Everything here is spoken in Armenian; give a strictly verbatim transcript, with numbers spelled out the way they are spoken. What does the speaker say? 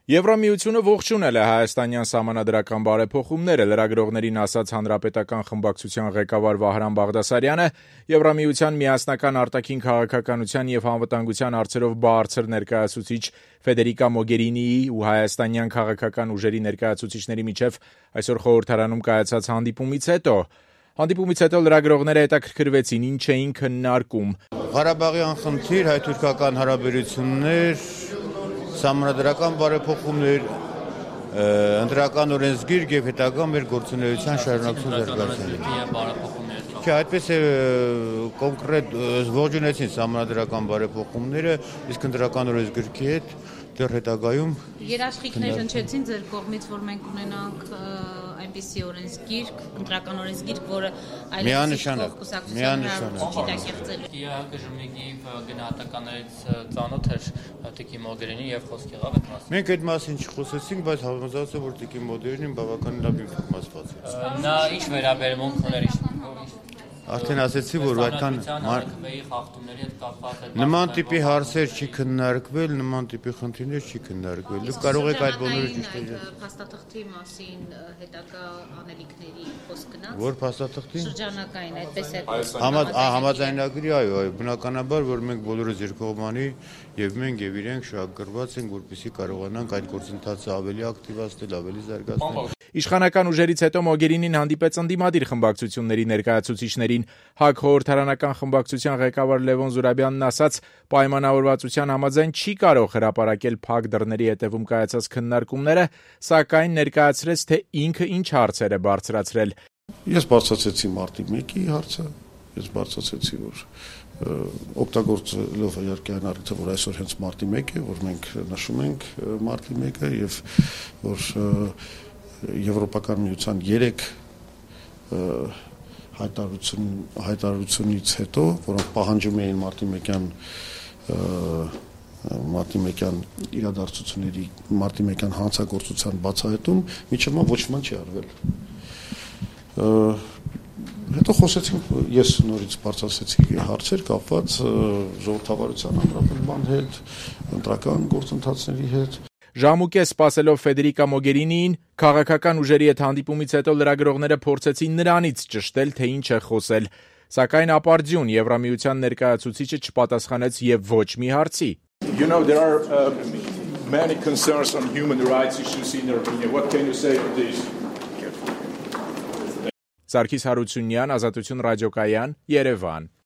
Եվրամիությունը ողջունել է հայաստանյան սահմանադրական բարեփոխումները, լրագրողներին ասաց Հանրապետական խմբակցության ղեկավար Վահրամ Բաղդասարյանը, Եվրամիության միասնական արտաքին քաղաքականության և անվտանգության հարցերով բարձր ներկայացուցիչ Ֆեդերիկա Մոգերինիի ու հայաստանյան քաղաքական ուժերի ներկայացուցիչների միջև այսօր խորհրդարանում կայացած հանդիպումից հետո։ Հանդիպումից հետո լրագրողները հետաքրքրվեցին, ինչ էին քննարկում։ Ղարաբաղյան խնդիր, հայ-թուրքական հարաբերություններ, սահմանադրական բարեփոխումներ, ընտրական օրենսգիր և հետագա մեր գործունեության շարունակություն զարգացումը։ Չէ, այդպես է կոնկրետ ողջունեցին սահմանադրական բարեփոխումները, իսկ ընտրական օրենսգրքի հետ դեռ հետագայում երաշխիքներ հնչեցին ձեր կողմից, որ մենք ունենանք այնպիսի օրենսգիրք, ընտրական օրենսգիրք, որը այլևս կուսակցության հարաբերություն չի դակեղծելու։ ԵԱՀԿ ժմիգի գնահատականներից ծանոթ էր Տիկին Մոգերինին եւ խոսք եղավ այդ մասին։ Մենք այդ մասին չխոսեցինք, բայց համոզված եմ, որ Տիկին Մոգերինին բավականին լավ ինֆորմացված է։ Նա ինչ վերաբերմունք ուներ ինչ Արդեն ասեցի, որ այդքան նման տիպի հարցեր չի քննարկվել, նման տիպի խնդիրներ չի քննարկվել։ Դուք կարող եք այդ բոլորը ճիշտ է։ Փաստաթղթի մասին հետագա անելիքների խոսք գնաց։ Որ փաստաթղթի? Շրջանակային, այդպես է։ Համաձայնագրի, այո, այո, բնականաբար, որ մենք բոլորս երկկողմանի եւ մենք եւ իրենք շահագրգռված ենք, որպեսզի կարողանանք այդ գործընթացը ավելի ակտիվացնել, ավելի զարգացնել։ Իշխանական ուժերից հետո Մոգերինին հանդիպեց ընդդիմադիր խմբակցությունների ներկայացուցիչներին։ ՀԱԿ խորհրդարանական խմբակցության ղեկավար Լևոն Զուրաբյանն ասաց, պայմանավորվածության համաձայն չի կարող հրապարակել փակ դռների հետևում կայացած քննարկումները, սակայն ներկայացրեց, թե ինքը ինչ հարցեր է բարձրացրել։ Ես բարձրացեցի մարտի մեկի հարցը, ես բարձրացեցի, որ օգտագործելով իհարկե այն առիթը, որ այսօր հենց մարտի մեկ է, որ մենք նշում ենք մարտի մեկը եւ որ Եվրոպական միության երեք հայտարարություն հայտարարությունից հետո, որոնք պահանջում էին մարտի մեկյան մարտի մեկյան իրադարձությունների մարտի մեկյան հանցագործության բացահայտում, միջև ոչ ոք չի արվել։ Հետո խոսեցինք, ես նորից բարձրացրեցի հարցեր կապված ժողովրդավարության ամրապնդման հետ, ընտրական գործընթացների հետ։ Ժամուկես սպասելով Ֆեդերիկա Մոգերինիին, քաղաքական ուժերի հետ հանդիպումից հետո լրագրողները փորձեցին նրանից ճշտել, թե ինչ է խոսել, սակայն ապարդյուն Եվրամիության ներկայացուցիչը չպատասխանեց եւ ոչ մի հարցի։ You know there are uh, many concerns on human rights issues in Armenia. What can you say to this? Սարգիս Հարությունյան, Ազատություն ռադիոկայան, Երևան։